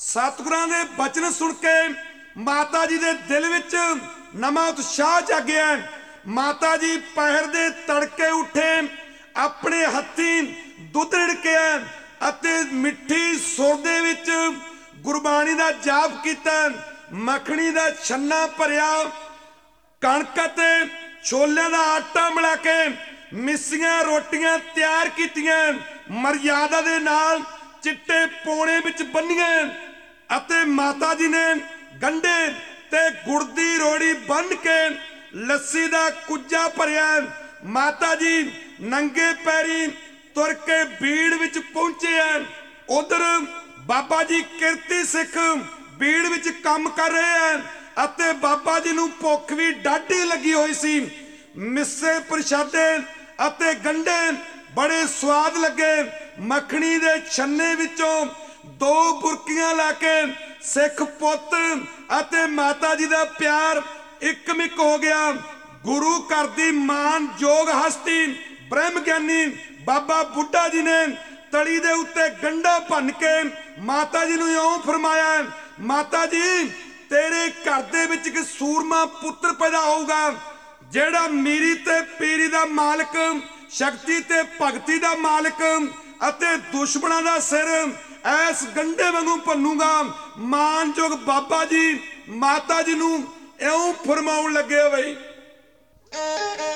सतगुरां दे बचन सुन के माता जी दे दिल विच नवां उत्साह जागिया। माता जी पहर दे तड़के उठे, अपने हत्थी दुध रिड़किया अते मिठी सुर दे विच गुरबाणी दा जाप कीता। मखणी दा छन्ना भरिया, कणक ते छोलियां दा आटा मिला के मिसियां रोटियां तैयार कीतियां। मर्यादा दे नाल चिट्टे पौने विच बन्नियां अते माता जी ने गंढे ते गुड़ दी रोड़ी बन के लस्सी दा कुज्जा भरिया। माता जी नंगे पैरी तुर के बीड़ विच पहुंचे हैं। उधर बाबा जी किरती सिख बीड़ विच काम कर रहे हैं अते बाबा जी नूं भुख भी डाढी लगी हुई सी। मिस्से प्रशादे अते गंढे बड़े स्वाद लगे। मखणी दे छन्ने विचों दो बुरकियां लाके सिख पुत अते माता जी दा प्यार एक मिक हो गया। गुरु घर दी मान योग हस्ती ब्रह्म ज्ञानी बाबा बुढ़ा जी ने तली दे उत्ते गंढा भन के माता जी नूं इउं फरमाया, माता जी तेरे घर दे विच इक सूरमा पुत्र पैदा होगा जेड़ा मीरी ते पीरी दा मालिक, शक्ति ते भगती दा मालिक अते दुश्मनां दा सिर ऐस गंढे वांगू भन्नूगा। मानयोग बाबा जी माता जी नूं इउं फरमाउण लगे। बई